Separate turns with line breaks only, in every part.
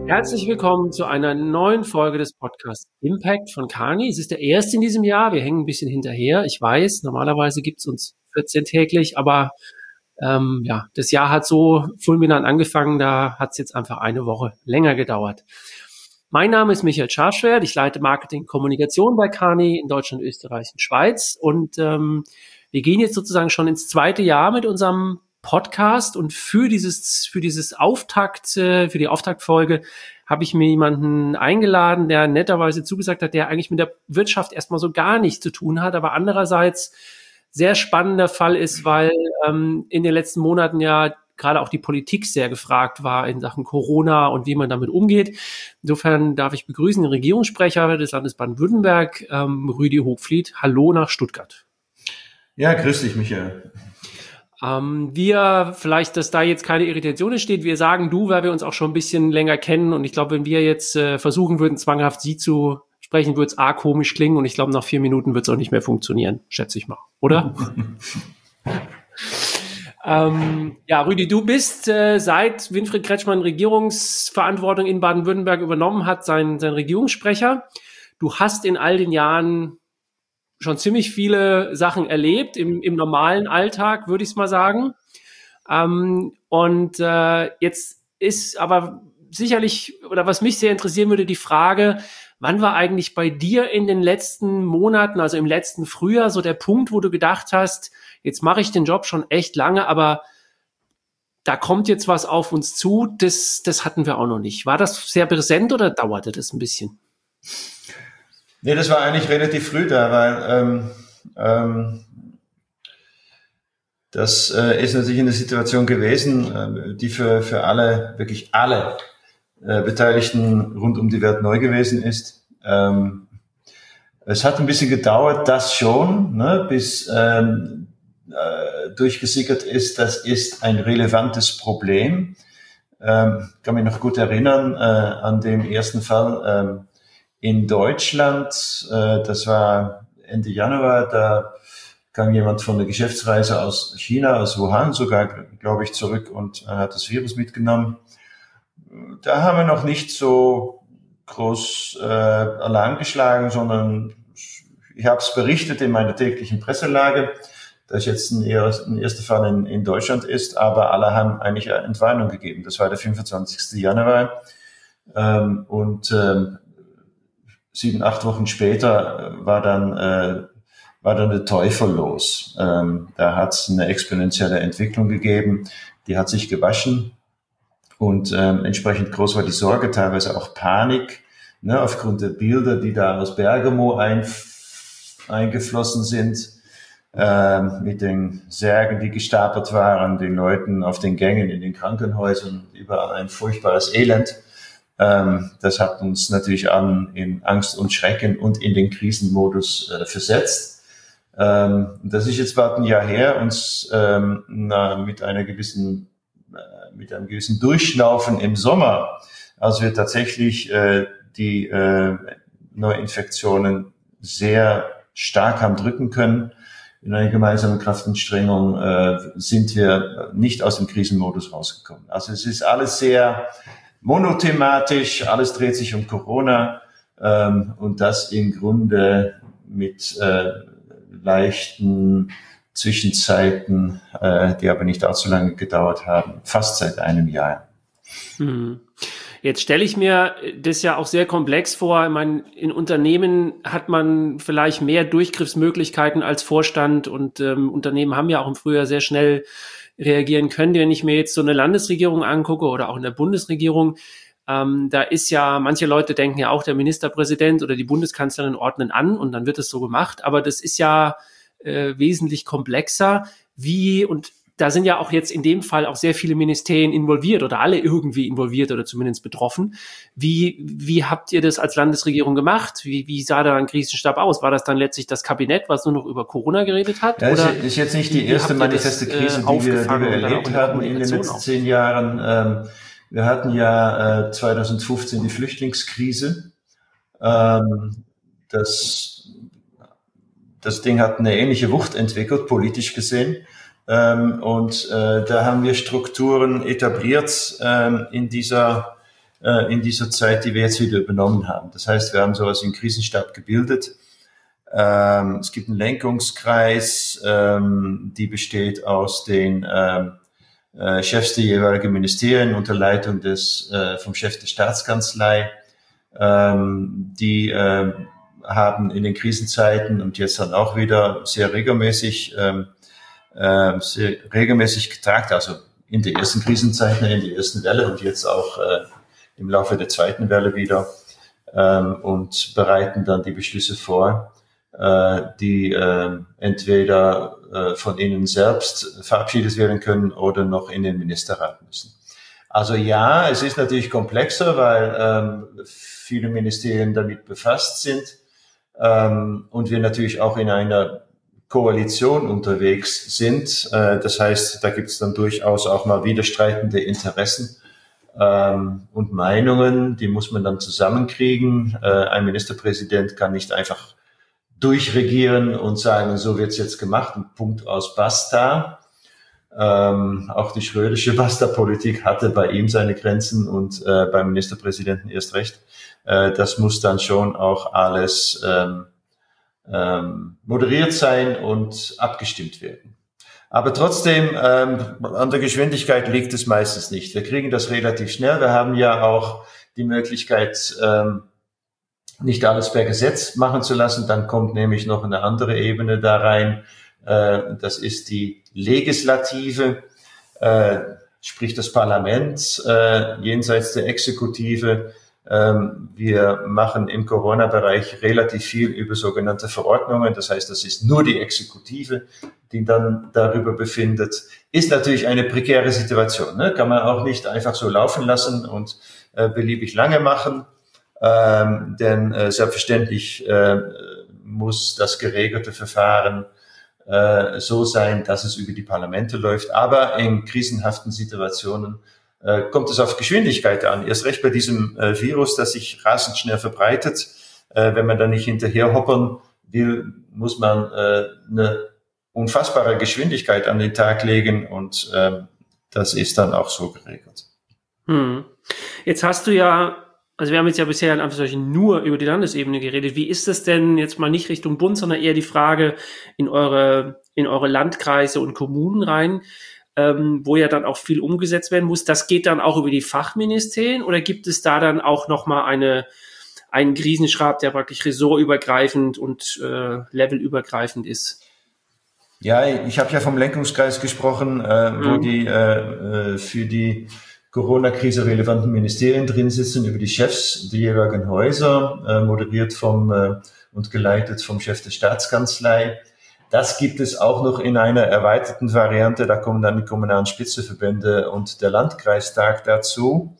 Herzlich willkommen zu einer neuen Folge des Podcasts Impact von Kearney. Es ist der erste in diesem Jahr. Wir hängen ein bisschen hinterher. Ich weiß, normalerweise gibt es uns 14-täglich, aber das Jahr hat so fulminant angefangen, da hat es jetzt einfach eine Woche länger gedauert. Mein Name ist Michael Scharschwert. Ich leite Marketing und Kommunikation bei Kearney in Deutschland, Österreich und Schweiz. Und wir gehen jetzt sozusagen schon ins zweite Jahr mit unserem Podcast, und für die Auftaktfolge habe ich mir jemanden eingeladen, der netterweise zugesagt hat, der eigentlich mit der Wirtschaft erstmal so gar nichts zu tun hat, aber andererseits sehr spannender Fall ist, weil in den letzten Monaten ja gerade auch die Politik sehr gefragt war in Sachen Corona und wie man damit umgeht. Insofern darf ich begrüßen den Regierungssprecher des Landes Baden-Württemberg, Rüdi Hochfliet. Hallo nach Stuttgart.
Ja, grüß dich, Michael.
Vielleicht, dass da jetzt keine Irritation entsteht, wir sagen du, weil wir uns auch schon ein bisschen länger kennen, und ich glaube, wenn wir jetzt versuchen würden, zwanghaft Sie zu sprechen, würde es komisch klingen, und ich glaube, nach 4 Minuten wird es auch nicht mehr funktionieren, schätze ich mal, oder? Rüdi, du bist seit Winfried Kretschmann Regierungsverantwortung in Baden-Württemberg übernommen hat, sein Regierungssprecher. Du hast in all den Jahren schon ziemlich viele Sachen erlebt im normalen Alltag, würde ich es mal sagen. Jetzt ist aber sicherlich, oder was mich sehr interessieren würde, die Frage, wann war eigentlich bei dir in den letzten Monaten, also im letzten Frühjahr, so der Punkt, wo du gedacht hast, jetzt mache ich den Job schon echt lange, aber da kommt jetzt was auf uns zu, das hatten wir auch noch nicht. War das sehr präsent oder dauerte das ein bisschen?
Nee, das war eigentlich relativ früh da, weil das ist natürlich eine Situation gewesen, die für alle, wirklich alle Beteiligten rund um die Welt neu gewesen ist. Es hat ein bisschen gedauert, das schon, bis durchgesickert ist, das ist ein relevantes Problem. Kann mich noch gut erinnern an den ersten Fall in Deutschland, das war Ende Januar, da kam jemand von der Geschäftsreise aus China, aus Wuhan sogar, glaube ich, zurück und hat das Virus mitgenommen. Da haben wir noch nicht so groß Alarm geschlagen, sondern ich habe es berichtet in meiner täglichen Presselage, dass jetzt ein erster Fall in Deutschland ist, aber alle haben eigentlich Entwarnung gegeben. Das war der 25. Januar 7, 8 Wochen später war dann der Teufel los. Da hat es eine exponentielle Entwicklung gegeben, die hat sich gewaschen, und entsprechend groß war die Sorge, teilweise auch Panik, aufgrund der Bilder, die da aus Bergamo eingeflossen sind, mit den Särgen, die gestapelt waren, den Leuten auf den Gängen in den Krankenhäusern, überall ein furchtbares Elend. Das hat uns natürlich in Angst und Schrecken und in den Krisenmodus versetzt. Das ist jetzt bald ein Jahr her, uns mit einem gewissen Durchschnaufen im Sommer, als wir tatsächlich die Neuinfektionen sehr stark haben drücken können. In einer gemeinsamen Kraftanstrengung sind wir nicht aus dem Krisenmodus rausgekommen. Also es ist alles sehr monothematisch, alles dreht sich um Corona, und das im Grunde mit leichten Zwischenzeiten, die aber nicht allzu lange gedauert haben, fast seit einem Jahr.
Jetzt stelle ich mir das ja auch sehr komplex vor. Ich meine, in Unternehmen hat man vielleicht mehr Durchgriffsmöglichkeiten als Vorstand, und Unternehmen haben ja auch im Frühjahr sehr schnell reagieren können. Wenn ich mir jetzt so eine Landesregierung angucke oder auch in der Bundesregierung, da ist ja, manche Leute denken ja auch, der Ministerpräsident oder die Bundeskanzlerin ordnen an und dann wird es so gemacht, aber das ist ja wesentlich komplexer. Und da sind ja auch jetzt in dem Fall auch sehr viele Ministerien involviert oder alle irgendwie involviert oder zumindest betroffen. Wie habt ihr das als Landesregierung gemacht? Wie sah da ein Krisenstab aus? War das dann letztlich das Kabinett, was nur noch über Corona geredet hat?
Ja, oder ist jetzt nicht die erste manifeste Krise, die wir erlebt haben in den letzten 10 Jahren. Wir hatten ja 2015 die Flüchtlingskrise. Das Ding hat eine ähnliche Wucht entwickelt, politisch gesehen. Und da haben wir Strukturen etabliert in dieser in dieser Zeit, die wir jetzt wieder übernommen haben. Das heißt, wir haben sowas wie einen Krisenstab gebildet. Es gibt einen Lenkungskreis, die besteht aus den Chefs der jeweiligen Ministerien unter Leitung vom Chef der Staatskanzlei. Die haben in den Krisenzeiten und jetzt dann auch wieder sehr regelmäßig getagt, also in der ersten Krisenzeit, in der ersten Welle und jetzt auch im Laufe der zweiten Welle wieder, und bereiten dann die Beschlüsse vor, die entweder von ihnen selbst verabschiedet werden können oder noch in den Ministerrat müssen. Also ja, es ist natürlich komplexer, weil viele Ministerien damit befasst sind, und wir natürlich auch in einer Koalition unterwegs sind. Das heißt, da gibt es dann durchaus auch mal widerstreitende Interessen und Meinungen, die muss man dann zusammenkriegen. Ein Ministerpräsident kann nicht einfach durchregieren und sagen, so wird's jetzt gemacht, und Punkt aus, basta. Auch die Schrödersche Basta-Politik hatte bei ihm seine Grenzen und beim Ministerpräsidenten erst recht. Das muss dann schon auch alles moderiert sein und abgestimmt werden. Aber trotzdem, an der Geschwindigkeit liegt es meistens nicht. Wir kriegen das relativ schnell. Wir haben ja auch die Möglichkeit, nicht alles per Gesetz machen zu lassen. Dann kommt nämlich noch eine andere Ebene da rein. Das ist die Legislative, sprich das Parlament, jenseits der Exekutive. Wir machen im Corona-Bereich relativ viel über sogenannte Verordnungen. Das heißt, das ist nur die Exekutive, die dann darüber befindet. Ist natürlich eine prekäre Situation, ne? Kann man auch nicht einfach so laufen lassen und beliebig lange machen. Denn selbstverständlich muss das geregelte Verfahren so sein, dass es über die Parlamente läuft. Aber in krisenhaften Situationen kommt es auf Geschwindigkeit an. Erst recht bei diesem Virus, das sich rasend schnell verbreitet. Wenn man da nicht hinterherhoppern will, muss man eine unfassbare Geschwindigkeit an den Tag legen, und das ist dann auch so geregelt.
Jetzt hast du ja, also wir haben jetzt ja bisher in Anführungszeichen nur über die Landesebene geredet. Wie ist es denn jetzt mal nicht Richtung Bund, sondern eher die Frage in eure Landkreise und Kommunen rein, wo ja dann auch viel umgesetzt werden muss? Das geht dann auch über die Fachministerien, oder gibt es da dann auch nochmal einen Krisenstab, der praktisch ressortübergreifend und levelübergreifend ist?
Ja, ich habe ja vom Lenkungskreis gesprochen, wo die für die Corona-Krise relevanten Ministerien drin sitzen, über die Chefs der jeweiligen Häuser, moderiert und geleitet vom Chef der Staatskanzlei. Das gibt es auch noch in einer erweiterten Variante. Da kommen dann die kommunalen Spitzenverbände und der Landkreistag dazu.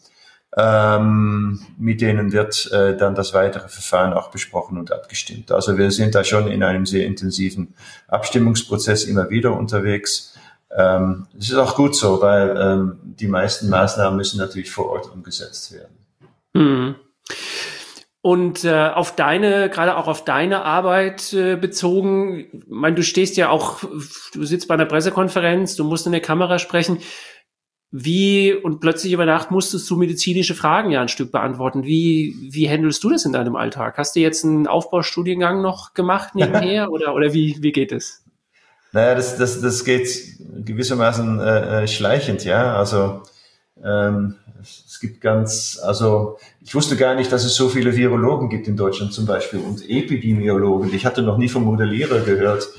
Mit denen wird dann das weitere Verfahren auch besprochen und abgestimmt. Also wir sind da schon in einem sehr intensiven Abstimmungsprozess immer wieder unterwegs. Es ist auch gut so, weil die meisten Maßnahmen müssen natürlich vor Ort umgesetzt werden.
Mhm. Und gerade auch auf deine Arbeit bezogen, ich meine, du sitzt bei einer Pressekonferenz, du musst in der Kamera sprechen. Und plötzlich über Nacht musstest du medizinische Fragen ja ein Stück beantworten. Wie handelst du das in deinem Alltag? Hast du jetzt einen Aufbaustudiengang noch gemacht nebenher oder wie geht es?
Naja, das geht gewissermaßen schleichend, ja. Also es gibt ich wusste gar nicht, dass es so viele Virologen gibt in Deutschland zum Beispiel und Epidemiologen. Ich hatte noch nie vom Modellierer gehört.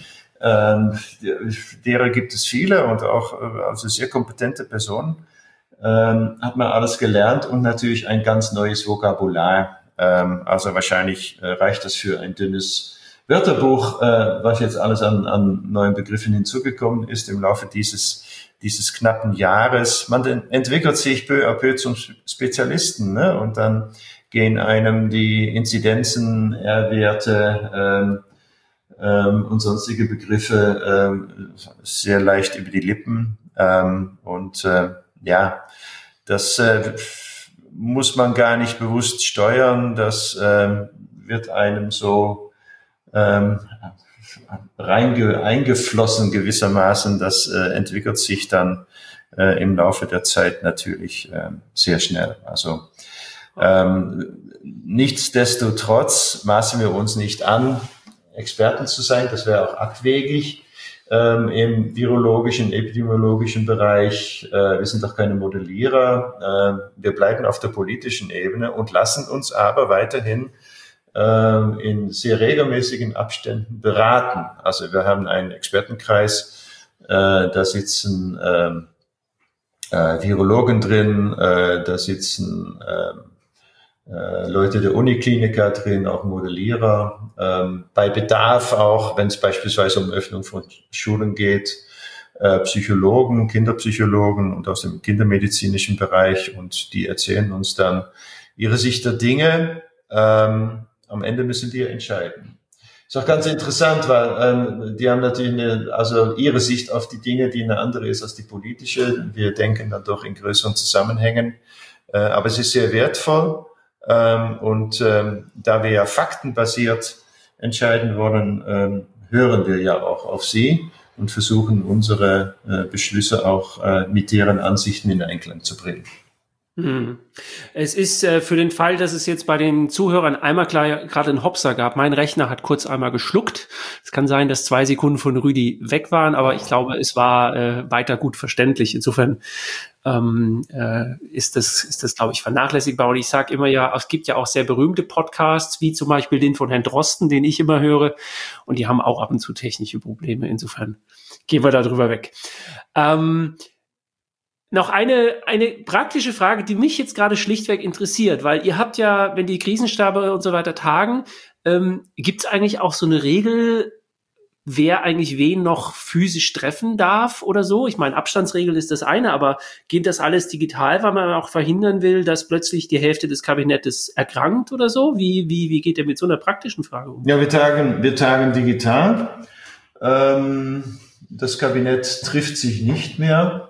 Derer gibt es viele und auch also sehr kompetente Personen. Hat man alles gelernt und natürlich ein ganz neues Vokabular. Also wahrscheinlich reicht das für ein dünnes Wörterbuch, was jetzt alles an neuen Begriffen hinzugekommen ist im Laufe dieses knappen Jahres. Man entwickelt sich peu à peu zum Spezialisten, ne? Und dann gehen einem die Inzidenzen, R-Werte und sonstige Begriffe sehr leicht über die Lippen. Das muss man gar nicht bewusst steuern. Das wird einem so eingeflossen gewissermaßen. Das entwickelt sich dann im Laufe der Zeit natürlich sehr schnell. Also nichtsdestotrotz maßen wir uns nicht an, Experten zu sein. Das wäre auch abwegig im virologischen, epidemiologischen Bereich. Wir sind doch keine Modellierer. Wir bleiben auf der politischen Ebene und lassen uns aber weiterhin in sehr regelmäßigen Abständen beraten. Also wir haben einen Expertenkreis, da sitzen Virologen drin, da sitzen Leute der Unikliniker drin, auch Modellierer, bei Bedarf auch, wenn es beispielsweise um Öffnung von Schulen geht, Psychologen, Kinderpsychologen und aus dem kindermedizinischen Bereich, und die erzählen uns dann ihre Sicht der Dinge. Am Ende müssen wir entscheiden. Ist auch ganz interessant, weil die haben natürlich ihre Sicht auf die Dinge, die eine andere ist als die politische. Wir denken dann doch in größeren Zusammenhängen, aber es ist sehr wertvoll. Und da wir ja faktenbasiert entscheiden wollen, hören wir ja auch auf Sie und versuchen unsere Beschlüsse auch mit deren Ansichten in Einklang zu bringen.
Es ist für den Fall, dass es jetzt bei den Zuhörern einmal gerade einen Hopser gab. Mein Rechner hat kurz einmal geschluckt. Es kann sein, dass 2 Sekunden von Rüdi weg waren, aber ich glaube, es war weiter gut verständlich. Insofern ist das, glaube ich, vernachlässigbar. Und ich sage immer ja, es gibt ja auch sehr berühmte Podcasts, wie zum Beispiel den von Herrn Drosten, den ich immer höre. Und die haben auch ab und zu technische Probleme. Insofern gehen wir da drüber weg. Noch eine praktische Frage, die mich jetzt gerade schlichtweg interessiert, weil ihr habt ja, wenn die Krisenstabe und so weiter tagen, gibt es eigentlich auch so eine Regel, wer eigentlich wen noch physisch treffen darf oder so? Ich meine, Abstandsregel ist das eine, aber geht das alles digital, weil man auch verhindern will, dass plötzlich die Hälfte des Kabinettes erkrankt oder so? Wie geht ihr mit so einer praktischen Frage um?
Ja, wir tagen digital. Das Kabinett trifft sich nicht mehr.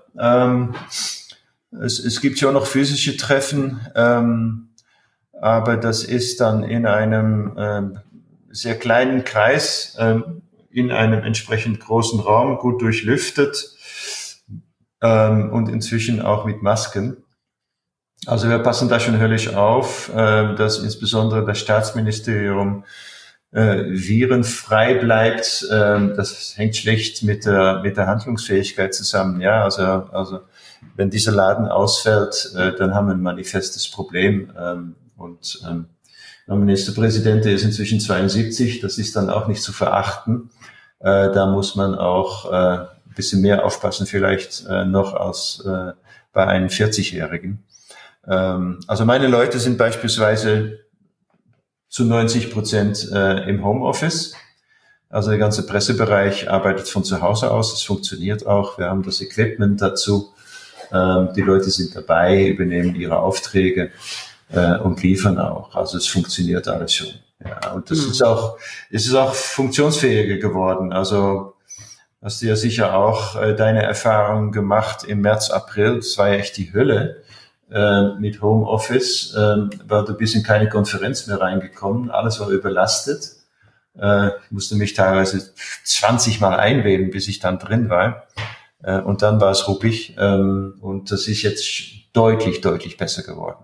Es gibt schon noch physische Treffen, aber das ist dann in einem sehr kleinen Kreis, in einem entsprechend großen Raum, gut durchlüftet und inzwischen auch mit Masken. Also wir passen da schon höllisch auf, dass insbesondere das Staatsministerium virenfrei bleibt. Das hängt schlecht mit der Handlungsfähigkeit zusammen. Ja, also wenn dieser Laden ausfällt, dann haben wir ein manifestes Problem. Und der Ministerpräsident, der ist inzwischen 72, das ist dann auch nicht zu verachten. Da muss man auch ein bisschen mehr aufpassen, vielleicht noch als bei einem 40-Jährigen. Also meine Leute sind beispielsweise zu 90% im Homeoffice. Also der ganze Pressebereich arbeitet von zu Hause aus. Es funktioniert auch. Wir haben das Equipment dazu. Die Leute sind dabei, übernehmen ihre Aufträge und liefern auch. Also es funktioniert alles schon. Ja, und das ist auch funktionsfähiger geworden. Also hast du ja sicher auch deine Erfahrungen gemacht im März, April. Das war ja echt die Hölle. Mit Homeoffice, weil du bist in keine Konferenz mehr reingekommen, alles war überlastet. Ich musste mich teilweise 20 Mal einwählen, bis ich dann drin war. Und dann war es ruppig. Und das ist jetzt deutlich, deutlich besser geworden.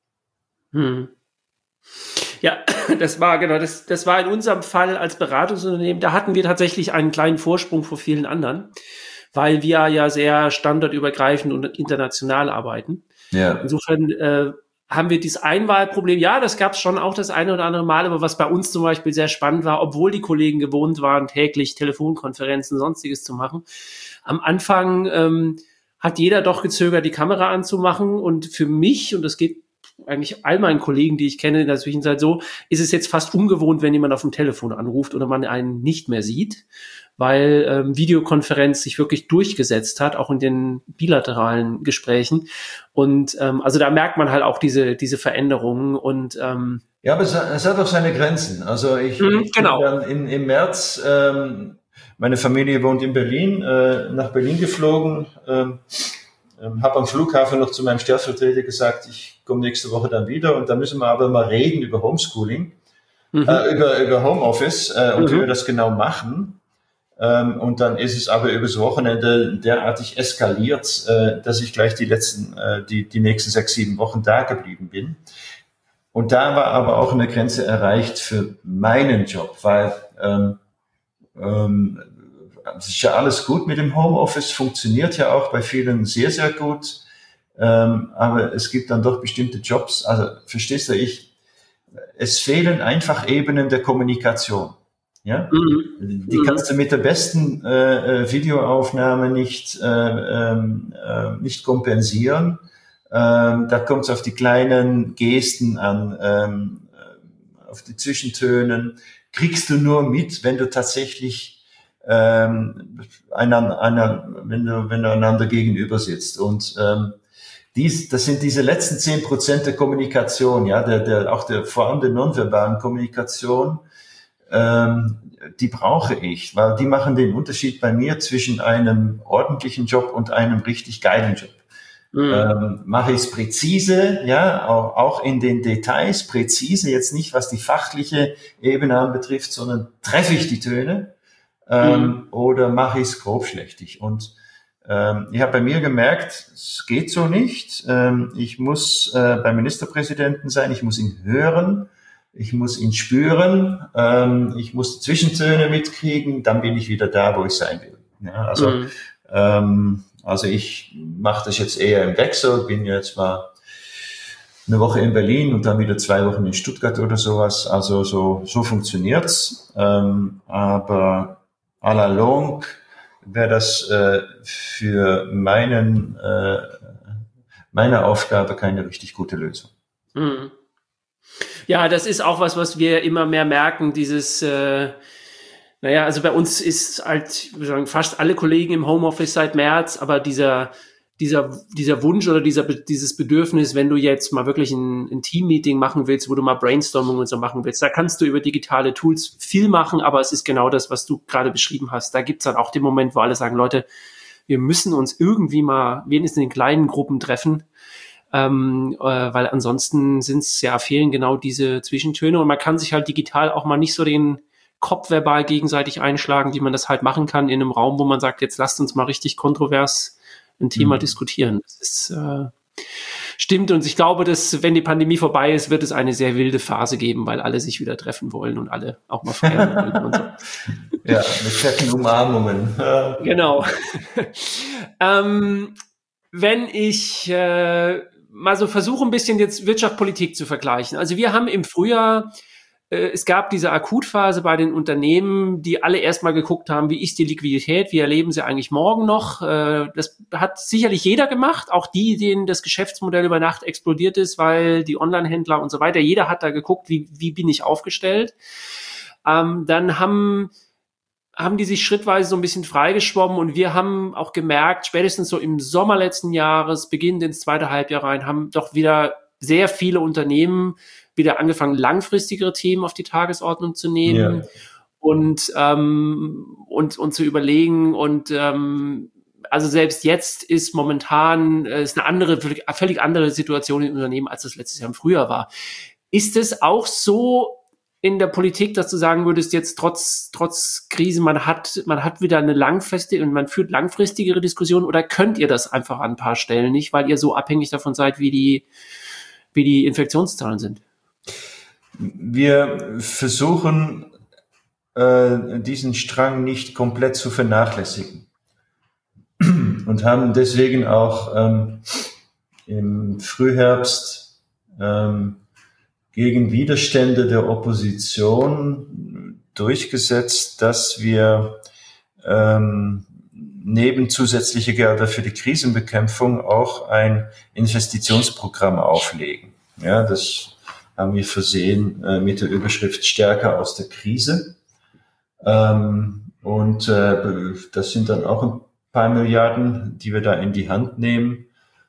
Ja, das war in unserem Fall als Beratungsunternehmen, da hatten wir tatsächlich einen kleinen Vorsprung vor vielen anderen, weil wir ja sehr standortübergreifend und international arbeiten. Ja. Insofern haben wir dieses Einwahlproblem, ja, das gab es schon auch das eine oder andere Mal, aber was bei uns zum Beispiel sehr spannend war, obwohl die Kollegen gewohnt waren, täglich Telefonkonferenzen, Sonstiges zu machen, am Anfang hat jeder doch gezögert, die Kamera anzumachen, und für mich, und das geht eigentlich all meinen Kollegen, die ich kenne in der Zwischenzeit so, ist es jetzt fast ungewohnt, wenn jemand auf dem Telefon anruft oder man einen nicht mehr sieht, weil Videokonferenz sich wirklich durchgesetzt hat, auch in den bilateralen Gesprächen. Und also da merkt man halt auch diese Veränderungen. Und
ja, aber es hat auch seine Grenzen. Also ich bin dann im März, meine Familie wohnt in Berlin, nach Berlin geflogen, habe am Flughafen noch zu meinem Stellvertreter gesagt, ich komme nächste Woche dann wieder, und da müssen wir aber mal reden über Homeschooling, über Homeoffice und wie wir das genau machen. Und dann ist es aber übers Wochenende derartig eskaliert, dass ich gleich die nächsten 6, 7 Wochen da geblieben bin. Und da war aber auch eine Grenze erreicht für meinen Job, weil es ist ja alles gut mit dem Homeoffice, funktioniert ja auch bei vielen sehr, sehr gut. Aber es gibt dann doch bestimmte Jobs, also verstehst du, es fehlen einfach Ebenen der Kommunikation. Ja? Die kannst du mit der besten Videoaufnahme nicht kompensieren. Da kommt es auf die kleinen Gesten an, auf die Zwischentönen. Kriegst du nur mit, wenn du tatsächlich wenn du einander gegenüber sitzt. Und das sind diese letzten 10% der Kommunikation, ja, vor allem der nonverbalen Kommunikation, die brauche ich, weil die machen den Unterschied bei mir zwischen einem ordentlichen Job und einem richtig geilen Job. Mache ich es präzise, ja, auch in den Details präzise, jetzt nicht was die fachliche Ebene anbetrifft, sondern treffe ich die Töne oder mache ich es grobschlächtig. Und ich habe bei mir gemerkt, es geht so nicht. Ich muss beim Ministerpräsidenten sein, ich muss ihn hören, ich muss ihn spüren, ich muss die Zwischentöne mitkriegen, dann bin ich wieder da, wo ich sein will. Ja, also ich mache das jetzt eher im Wechsel, bin jetzt mal eine Woche in Berlin und dann wieder 2 Wochen in Stuttgart oder sowas. Also so funktioniert's. Aber à la longue wäre das für meine Aufgabe keine richtig gute Lösung.
Ja, das ist auch was wir immer mehr merken, dieses also bei uns ist halt, wir sagen, fast alle Kollegen im Homeoffice seit März, aber dieser Wunsch oder dieses Bedürfnis, wenn du jetzt mal wirklich ein Team-Meeting machen willst, wo du mal Brainstorming und so machen willst, da kannst du über digitale Tools viel machen, aber es ist genau das, was du gerade beschrieben hast. Da gibt's dann auch den Moment, wo alle sagen, Leute, wir müssen uns irgendwie mal wenigstens in den kleinen Gruppen treffen, weil ansonsten fehlen genau diese Zwischentöne und man kann sich halt digital auch mal nicht so den Kopf verbal gegenseitig einschlagen, wie man das halt machen kann in einem Raum, wo man sagt, jetzt lasst uns mal richtig kontrovers ein Thema diskutieren. Das ist, stimmt und ich glaube, dass wenn die Pandemie vorbei ist, wird es eine sehr wilde Phase geben, weil alle sich wieder treffen wollen und alle auch mal feiern wollen und so.
Ja, mit fetten Umarmungen.
Genau. Wenn ich mal so versuche, ein bisschen jetzt Wirtschaft, Politik zu vergleichen. Also wir haben im Frühjahr es gab diese Akutphase bei den Unternehmen, die alle erstmal geguckt haben, wie ist die Liquidität, wie erleben sie eigentlich morgen noch. Das hat sicherlich jeder gemacht, auch die, denen das Geschäftsmodell über Nacht explodiert ist, weil die Online-Händler und so weiter, jeder hat da geguckt, wie bin ich aufgestellt. Dann haben die sich schrittweise so ein bisschen freigeschwommen und wir haben auch gemerkt, spätestens so im Sommer letzten Jahres, beginnend ins zweite Halbjahr rein, haben doch wieder sehr viele Unternehmen wieder angefangen, langfristigere Themen auf die Tagesordnung zu nehmen und zu überlegen. Und also selbst jetzt ist momentan ist eine völlig andere Situation im Unternehmen, als das letztes Jahr im Frühjahr war. Ist es auch so in der Politik, dass du sagen würdest, jetzt trotz Krise, man hat wieder eine langfristige und man führt langfristigere Diskussionen, oder könnt ihr das einfach an ein paar Stellen nicht, weil ihr so abhängig davon seid, wie die Infektionszahlen sind?
Wir versuchen, diesen Strang nicht komplett zu vernachlässigen und haben deswegen auch im Frühherbst gegen Widerstände der Opposition durchgesetzt, dass wir neben zusätzliche Gelder für die Krisenbekämpfung auch ein Investitionsprogramm auflegen. Ja, das haben wir versehen mit der Überschrift Stärker aus der Krise. Das sind dann auch ein paar Milliarden, die wir da in die Hand nehmen.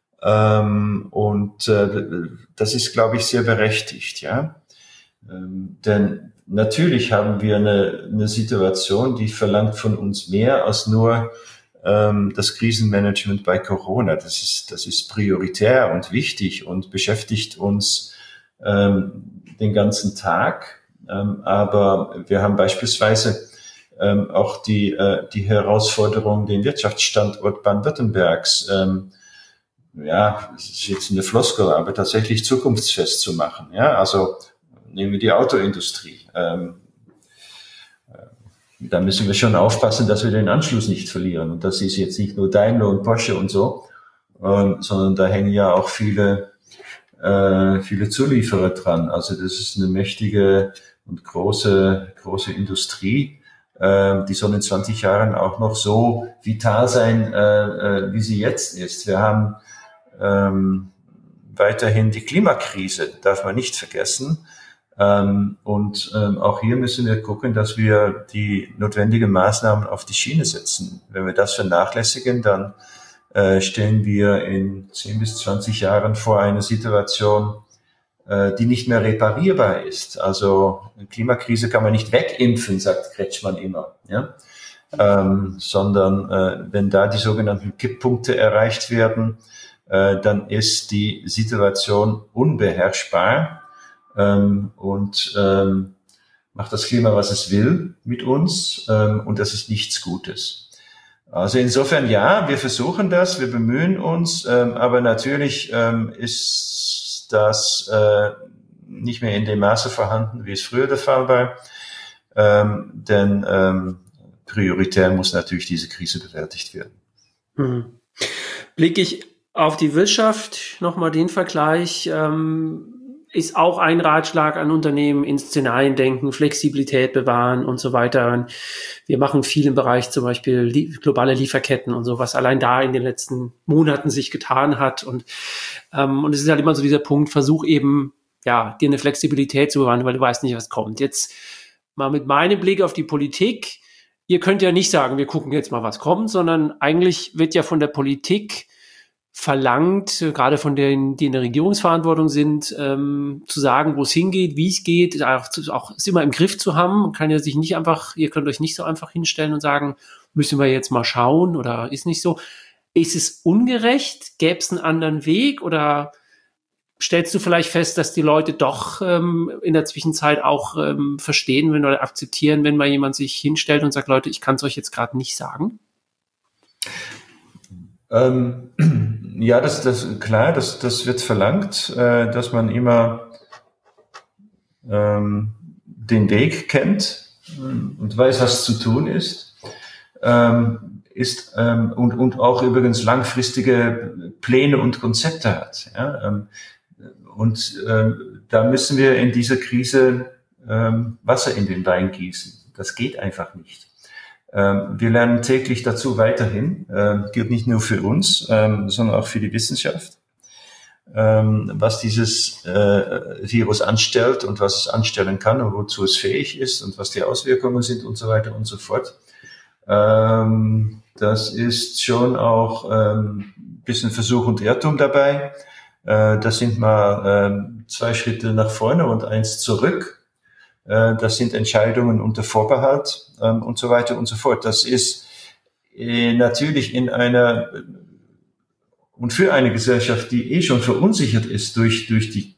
Das ist, glaube ich, sehr berechtigt, ja. Denn natürlich haben wir eine Situation, die verlangt von uns mehr als nur das Krisenmanagement bei Corona. Das ist prioritär und wichtig und beschäftigt uns den ganzen Tag. Aber wir haben beispielsweise auch die Herausforderung, den Wirtschaftsstandort Baden-Württembergs, es ist jetzt eine Floskel, aber tatsächlich zukunftsfest zu machen. Ja, also nehmen wir die Autoindustrie. Da müssen wir schon aufpassen, dass wir den Anschluss nicht verlieren. Und das ist jetzt nicht nur Daimler und Porsche und so, sondern da hängen ja auch viele Zulieferer dran. Also das ist eine mächtige und große Industrie. Die soll in 20 Jahren auch noch so vital sein, wie sie jetzt ist. Wir haben weiterhin die Klimakrise, darf man nicht vergessen. Auch hier müssen wir gucken, dass wir die notwendigen Maßnahmen auf die Schiene setzen. Wenn wir das vernachlässigen, dann stehen wir in 10 bis 20 Jahren vor einer Situation, die nicht mehr reparierbar ist. Also eine Klimakrise kann man nicht wegimpfen, sagt Kretschmann immer. Ja? Sondern wenn da die sogenannten Kipppunkte erreicht werden, dann ist die Situation unbeherrschbar und macht das Klima, was es will mit uns, und das ist nichts Gutes. Also insofern ja, wir versuchen das, wir bemühen uns, aber natürlich ist das nicht mehr in dem Maße vorhanden, wie es früher der Fall war, denn prioritär muss natürlich diese Krise bewältigt werden.
Blicke ich auf die Wirtschaft, nochmal den Vergleich, ist auch ein Ratschlag an Unternehmen, in Szenarien denken, Flexibilität bewahren und so weiter. Wir machen viel im Bereich zum Beispiel globale Lieferketten und so, was allein da in den letzten Monaten sich getan hat. Und es ist halt immer so dieser Punkt, versuch eben, dir eine Flexibilität zu bewahren, weil du weißt nicht, was kommt. Jetzt mal mit meinem Blick auf die Politik. Ihr könnt ja nicht sagen, wir gucken jetzt mal, was kommt, sondern eigentlich wird ja von der Politik verlangt, gerade von denen, die in der Regierungsverantwortung sind, zu sagen, wo es hingeht, wie es geht, auch es immer im Griff zu haben. Man kann ja sich nicht einfach, ihr könnt euch nicht so einfach hinstellen und sagen, müssen wir jetzt mal schauen oder ist nicht so. Ist es ungerecht? Gäbe es einen anderen Weg oder stellst du vielleicht fest, dass die Leute doch in der Zwischenzeit auch verstehen oder akzeptieren, wenn mal jemand sich hinstellt und sagt, Leute, ich kann es euch jetzt gerade nicht sagen?
Ja, das wird verlangt, dass man immer den Weg kennt und weiß, was zu tun ist. Und auch übrigens langfristige Pläne und Konzepte hat. Ja? Da müssen wir in dieser Krise Wasser in den Wein gießen. Das geht einfach nicht. Wir lernen täglich dazu weiterhin, gilt nicht nur für uns, sondern auch für die Wissenschaft, was dieses Virus anstellt und was es anstellen kann und wozu es fähig ist und was die Auswirkungen sind und so weiter und so fort. Das ist schon auch ein bisschen Versuch und Irrtum dabei. Das sind mal 2 Schritte nach vorne und 1 zurück. Das sind Entscheidungen unter Vorbehalt und so weiter und so fort. Das ist natürlich in einer und für eine Gesellschaft, die schon verunsichert ist durch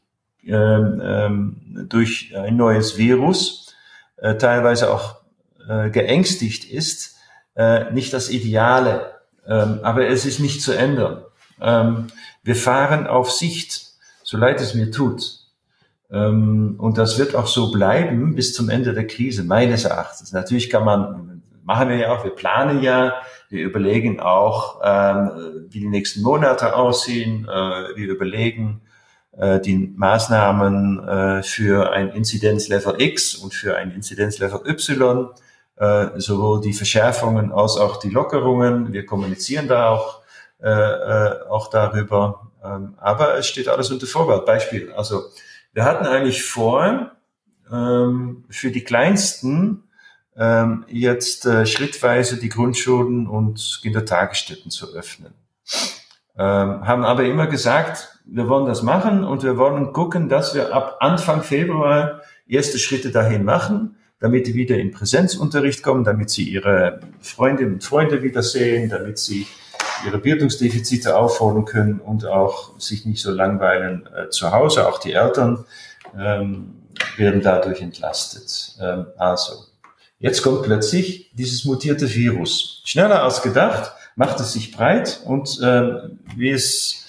ein neues Virus, teilweise auch geängstigt ist, nicht das Ideale. Aber es ist nicht zu ändern. Wir fahren auf Sicht, so leid es mir tut. Und das wird auch so bleiben bis zum Ende der Krise, meines Erachtens. Natürlich machen wir ja auch, wir planen ja, wir überlegen auch, wie die nächsten Monate aussehen, wir überlegen die Maßnahmen für ein Inzidenzlevel X und für ein Inzidenzlevel Y, sowohl die Verschärfungen als auch die Lockerungen. Wir kommunizieren da auch darüber, aber es steht alles unter Vorbehalt. Beispiel, also wir hatten eigentlich vor, für die Kleinsten jetzt schrittweise die Grundschulen und Kindertagesstätten zu öffnen. Haben aber immer gesagt, wir wollen das machen und wir wollen gucken, dass wir ab Anfang Februar erste Schritte dahin machen, damit die wieder in Präsenzunterricht kommen, damit sie ihre Freundinnen und Freunde wiedersehen, damit sie ihre Bildungsdefizite aufholen können und auch sich nicht so langweilen zu Hause. Auch die Eltern werden dadurch entlastet. Also Jetzt kommt plötzlich dieses mutierte Virus. Schneller als gedacht, macht es sich breit und wie es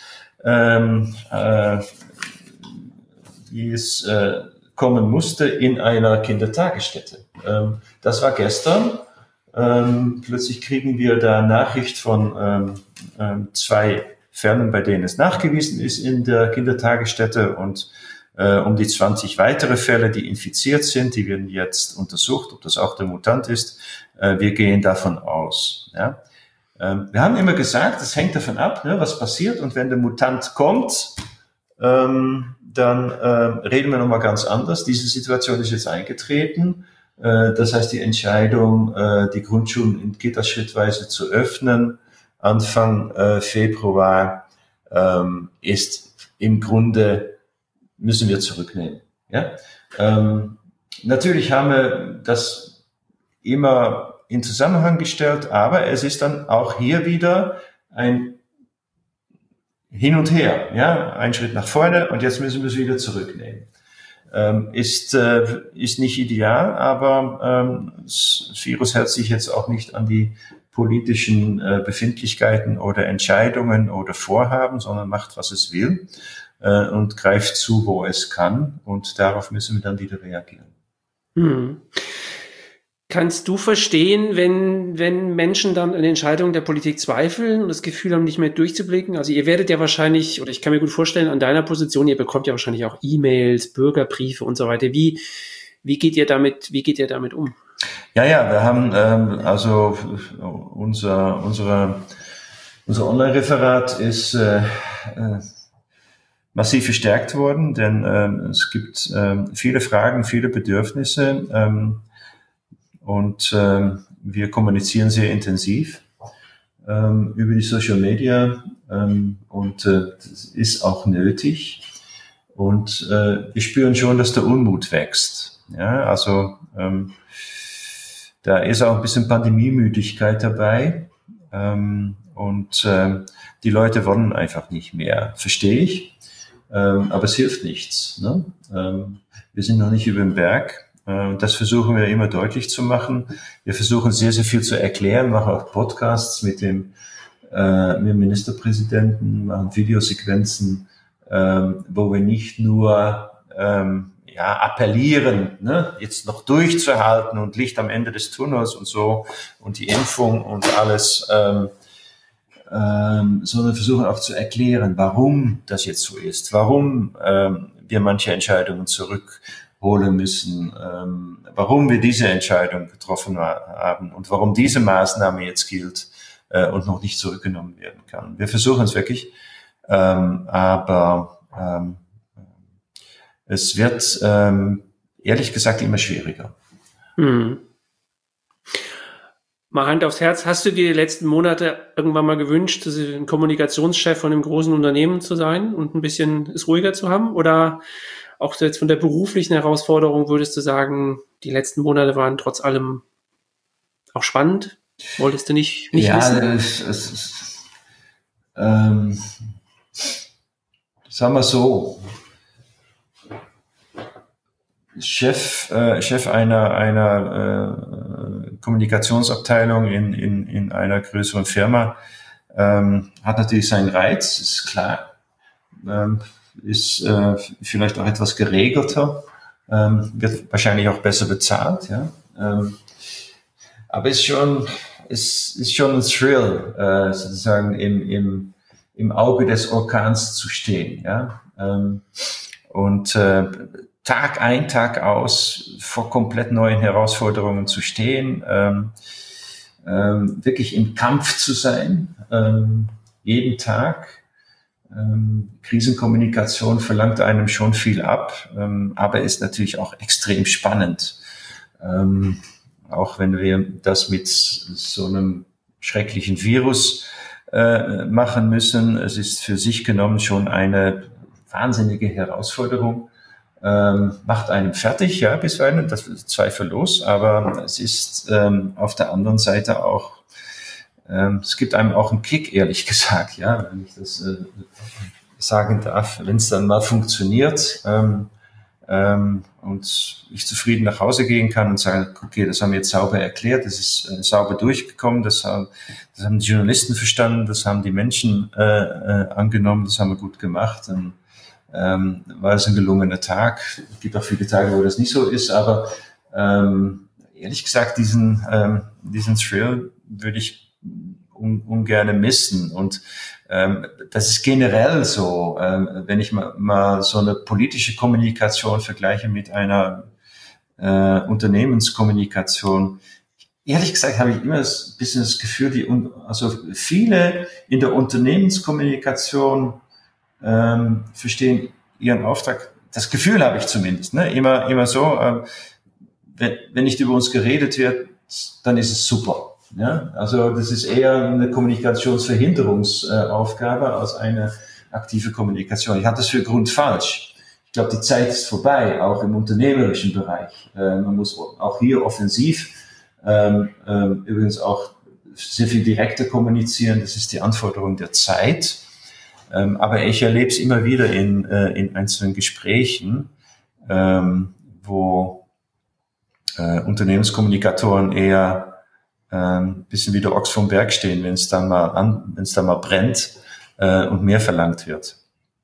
kommen musste in einer Kindertagesstätte. Das war gestern. Plötzlich kriegen wir da Nachricht von 2 Fällen, bei denen es nachgewiesen ist in der Kindertagesstätte und um die 20 weitere Fälle, die infiziert sind, die werden jetzt untersucht, ob das auch der Mutant ist. Wir gehen davon aus. Ja. Wir haben immer gesagt, es hängt davon ab, ne, was passiert. Und wenn der Mutant kommt, dann reden wir nochmal ganz anders. Diese Situation ist jetzt eingetreten. Das heißt, die Entscheidung, die Grundschulen in Kitas schrittweise zu öffnen, Anfang Februar, ist im Grunde, müssen wir zurücknehmen. Ja? Natürlich haben wir das immer in Zusammenhang gestellt, aber es ist dann auch hier wieder ein Hin und Her, ja, ein Schritt nach vorne und jetzt müssen wir es wieder zurücknehmen. Ist nicht ideal, aber das Virus hält sich jetzt auch nicht an die politischen Befindlichkeiten oder Entscheidungen oder Vorhaben, sondern macht, was es will und greift zu, wo es kann und darauf müssen wir dann wieder reagieren.
Kannst du verstehen, wenn Menschen dann an Entscheidungen der Politik zweifeln und das Gefühl haben, nicht mehr durchzublicken? Also ihr werdet ja wahrscheinlich, oder ich kann mir gut vorstellen, an deiner Position, ihr bekommt ja wahrscheinlich auch E-Mails, Bürgerbriefe und so weiter. Wie geht ihr damit um?
Ja, wir haben also unser Online-Referat ist massiv verstärkt worden, denn es gibt viele Fragen, viele Bedürfnisse und wir kommunizieren sehr intensiv über die Social Media und das ist auch nötig und wir spüren schon, dass der Unmut wächst. Ja, also da ist auch ein bisschen Pandemiemüdigkeit dabei und die Leute wollen einfach nicht mehr, verstehe ich, aber es hilft nichts. Ne? Wir sind noch nicht über dem Berg. Das versuchen wir immer deutlich zu machen. Wir versuchen sehr, sehr viel zu erklären, machen auch Podcasts mit dem Ministerpräsidenten, machen Videosequenzen, wo wir nicht nur appellieren, ne, jetzt noch durchzuhalten und Licht am Ende des Tunnels und so und die Impfung und alles, sondern versuchen auch zu erklären, warum das jetzt so ist, warum wir manche Entscheidungen zurückholen müssen, warum wir diese Entscheidung getroffen haben und warum diese Maßnahme jetzt gilt und noch nicht zurückgenommen werden kann. Wir versuchen es wirklich, aber es wird ehrlich gesagt immer schwieriger.
Mal Hand aufs Herz, hast du dir die letzten Monate irgendwann mal gewünscht, ein Kommunikationschef von einem großen Unternehmen zu sein und ein bisschen es ruhiger zu haben? Oder auch jetzt von der beruflichen Herausforderung würdest du sagen, die letzten Monate waren trotz allem auch spannend? Wolltest du nicht wissen?
Sagen wir so, Chef einer Kommunikationsabteilung in einer größeren Firma hat natürlich seinen Reiz, ist klar, ist vielleicht auch etwas geregelter, wird wahrscheinlich auch besser bezahlt, ja, aber ist schon ein Thrill, sozusagen im Auge des Orkans zu stehen, ja, und Tag ein, Tag aus vor komplett neuen Herausforderungen zu stehen, wirklich im Kampf zu sein, jeden Tag. Krisenkommunikation verlangt einem schon viel ab, aber ist natürlich auch extrem spannend. Auch wenn wir das mit so einem schrecklichen Virus machen müssen. Es ist für sich genommen schon eine wahnsinnige Herausforderung. Macht einem fertig, ja, bisweilen, das ist zweifellos, aber es ist auf der anderen Seite auch, es gibt einem auch einen Kick, ehrlich gesagt, ja, wenn ich das sagen darf, wenn es dann mal funktioniert, und ich zufrieden nach Hause gehen kann und sagen, okay, das haben wir jetzt sauber erklärt, das ist sauber durchgekommen, das haben die Journalisten verstanden, das haben die Menschen angenommen, das haben wir gut gemacht. Und, war es ein gelungener Tag. Es gibt auch viele Tage, wo das nicht so ist, aber ehrlich gesagt, diesen Thrill würde ich ungern missen. Und das ist generell so, wenn ich mal so eine politische Kommunikation vergleiche mit einer Unternehmenskommunikation. Ehrlich gesagt habe ich immer ein bisschen das Gefühl, also viele in der Unternehmenskommunikation verstehen ihren Auftrag. Das Gefühl habe ich zumindest, ne? Immer so, wenn nicht über uns geredet wird, dann ist es super. Ja? Also das ist eher eine Kommunikationsverhinderungsaufgabe als eine aktive Kommunikation. Ich halte das für grundfalsch. Ich glaube, die Zeit ist vorbei, auch im unternehmerischen Bereich. Man muss auch hier offensiv übrigens auch sehr viel direkter kommunizieren. Das ist die Anforderung der Zeit. Aber ich erlebe es immer wieder in einzelnen Gesprächen, wo Unternehmenskommunikatoren eher ein bisschen wie der Ochs vom Berg stehen, wenn es dann mal brennt und mehr verlangt wird.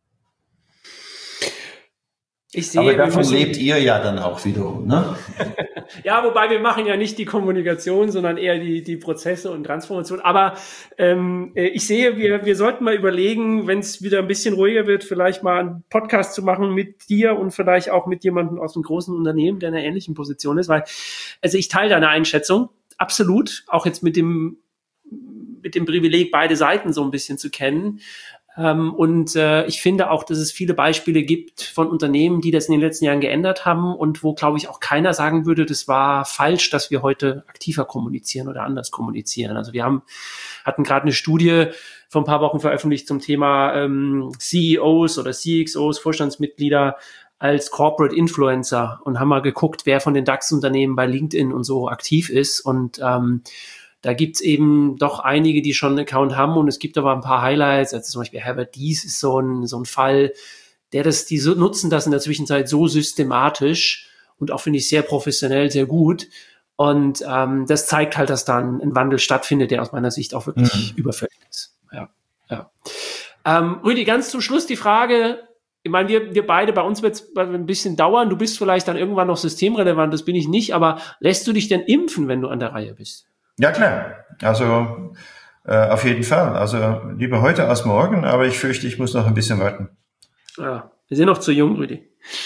Ich sehe,
aber davon lebt ihr ja dann auch wiederum, ne?
Ja, wobei wir machen ja nicht die Kommunikation, sondern eher die Prozesse und Transformation. Aber ich sehe, wir sollten mal überlegen, wenn es wieder ein bisschen ruhiger wird, vielleicht mal einen Podcast zu machen mit dir und vielleicht auch mit jemandem aus einem großen Unternehmen, der in einer ähnlichen Position ist. Weil, also ich teile deine Einschätzung, absolut, auch jetzt mit dem Privileg, beide Seiten so ein bisschen zu kennen. Und ich finde auch, dass es viele Beispiele gibt von Unternehmen, die das in den letzten Jahren geändert haben und wo, glaube ich, auch keiner sagen würde, das war falsch, dass wir heute aktiver kommunizieren oder anders kommunizieren. Also wir hatten gerade eine Studie vor ein paar Wochen veröffentlicht zum Thema CEOs oder CXOs, Vorstandsmitglieder als Corporate Influencer und haben mal geguckt, wer von den DAX-Unternehmen bei LinkedIn und so aktiv ist. Und da gibt's eben doch einige, die schon einen Account haben, und es gibt aber ein paar Highlights. Also zum Beispiel Herbert Diess ist so ein Fall, die nutzen das in der Zwischenzeit so systematisch und auch, finde ich, sehr professionell, sehr gut. Und das zeigt halt, dass da ein Wandel stattfindet, der aus meiner Sicht auch wirklich überfällig ist. Ja. Rüdi, ganz zum Schluss die Frage, ich meine, wir beide, bei uns wird es ein bisschen dauern. Du bist vielleicht dann irgendwann noch systemrelevant, das bin ich nicht, aber lässt du dich denn impfen, wenn du an der Reihe bist?
Ja, klar. Also auf jeden Fall. Also lieber heute als morgen, aber ich fürchte, ich muss noch ein bisschen warten.
Ja, wir sind noch zu jung, Rüdi.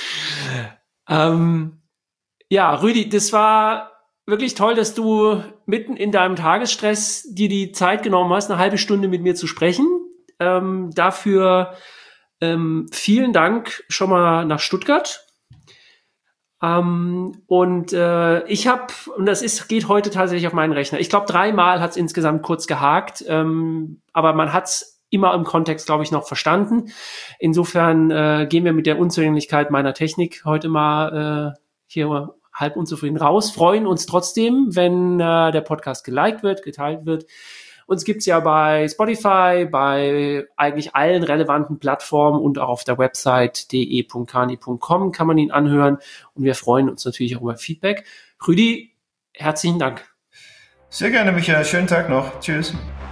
Ja, Rüdi, das war wirklich toll, dass du mitten in deinem Tagesstress dir die Zeit genommen hast, eine halbe Stunde mit mir zu sprechen. Dafür vielen Dank schon mal nach Stuttgart. Ich habe, und geht heute tatsächlich auf meinen Rechner. Ich glaube, 3-mal hat es insgesamt kurz gehakt, aber man hat es immer im Kontext, glaube ich, noch verstanden. Insofern gehen wir mit der Unzulänglichkeit meiner Technik heute mal hier halb unzufrieden raus, freuen uns trotzdem, wenn der Podcast geliked wird, geteilt wird. Uns gibt's ja bei Spotify, bei eigentlich allen relevanten Plattformen und auch auf der Website de.kani.com kann man ihn anhören. Und wir freuen uns natürlich auch über Feedback. Rüdi, herzlichen Dank.
Sehr gerne, Michael. Schönen Tag noch. Tschüss.